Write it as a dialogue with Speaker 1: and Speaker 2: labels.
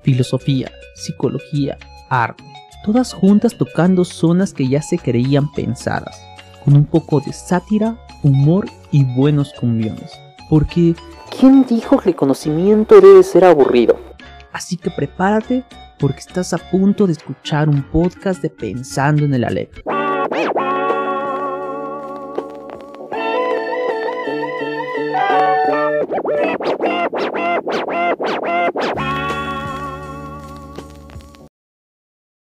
Speaker 1: filosofía, psicología, arte, todas juntas tocando zonas que ya se creían pensadas, con un poco de sátira, humor y buenos cumbiones. Porque, ¿quién dijo que el conocimiento debe ser aburrido? Así que prepárate, porque estás a punto de escuchar un podcast de Pensando en el Aleph.